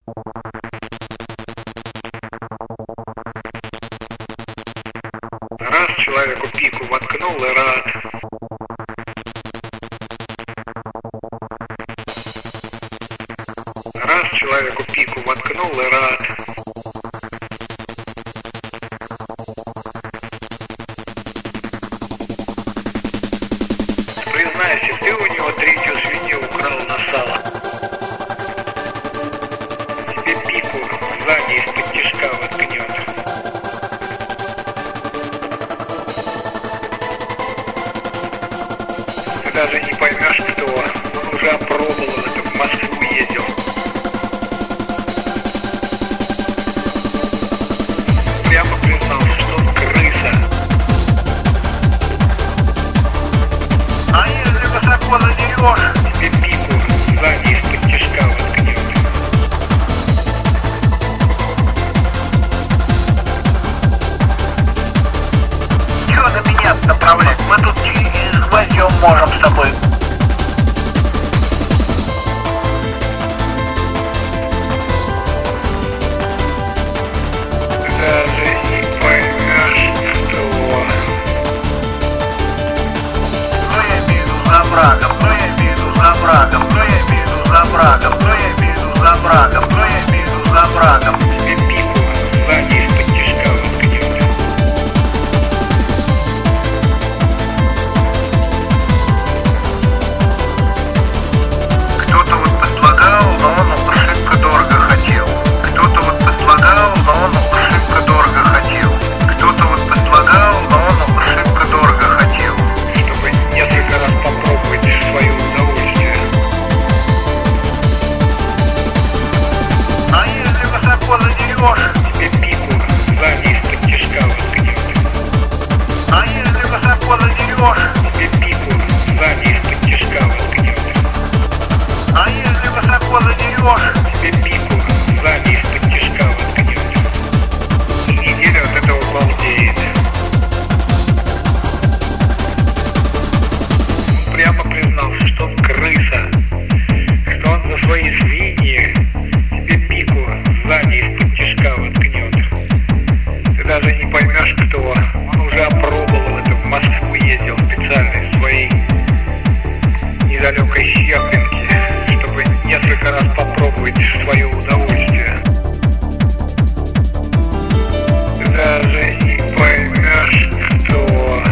Раз человеку пику воткнул и рад. Раз человеку пику воткнул и рад. Признайся, ты у него третью свинью украл на сало. Тебе пику сзади из-под тишка воткнет. Ты даже не поймешь, кто. Он уже опробовал это, в Москву ездил. Прямо признался, что он крыса. А если высоко задерешь? Тебе пику сзади из-под тишка воткнет. Чего на меня направлять? Мы тут через гвоздем можем с тобой. Даже не поймешь, кто. Ну я иду за врагом, ну я иду за врагом, ну я иду за врагом, ну я иду за врагом, ну я иду за врагом. Тебе пику сзади из-под тишка воткнет. Кто-то вот предлагал, но он ошибка дорого хотел. Кто-то вот предлагал, но он ошибка дорого хотел. Кто-то вот предлагал, но он ошибка дорого хотел. Чтобы несколько раз попробовать свое удовольствие. А если высоко задерешь? Тебе пику сзади из-под тишка воткнет. А если высоко задерешь? Тебе пику сзади из-под тишка воткнет. А если высоко задерешь? Тебе пику сзади из-под тишка воткнет. И неделя от этого балдеет. Прямо признался, что он крыса. Что он за свои свиньи тебе пику сзади из-под тишка воткнет. Ты даже не поймешь, кто. Он уже опробовал это, в Москву ездил специально из своей недалекой Щеплинки, чтобы несколько раз попробовать свое удовольствие. Ты даже не поймешь, кто.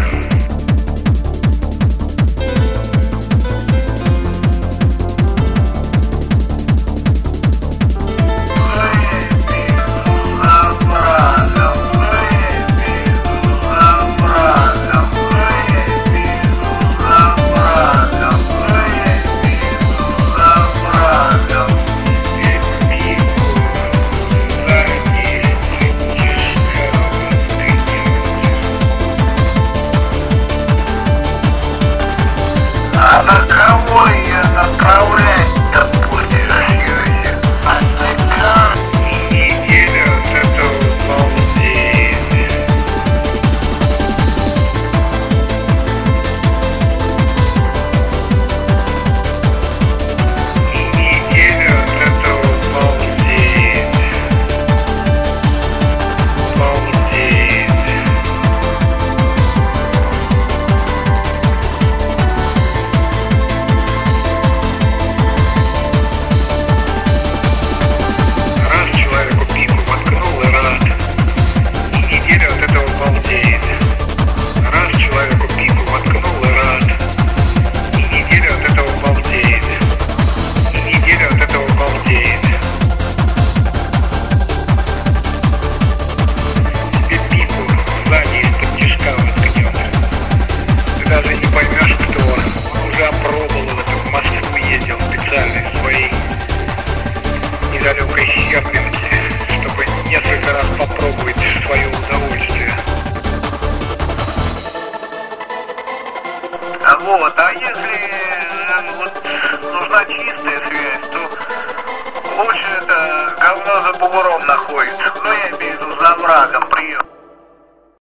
А на кого ее направлять-то будешь, Юзик? А на Неделя от этого балдеет. Неделя от этого балдеет. Балдеет. Раз человеку пику воткнул и рад. И неделя от этого балдеет. Раз человеку пику воткнул и рад. И неделя от этого балдеет. И неделя от этого балдеет. Тебе пику сзади из-под тишка воткнет. Ты даже не поймешь, кто. Он уже опробовал это, в Москву ездил специально из своей недалекой Щеплинки, чтобы несколько раз попробовать свое удовольствие. Вот, а если вот нужна чистая связь, то лучше это говно за бугором находится. Ну, я имею в виду за врагом, прием.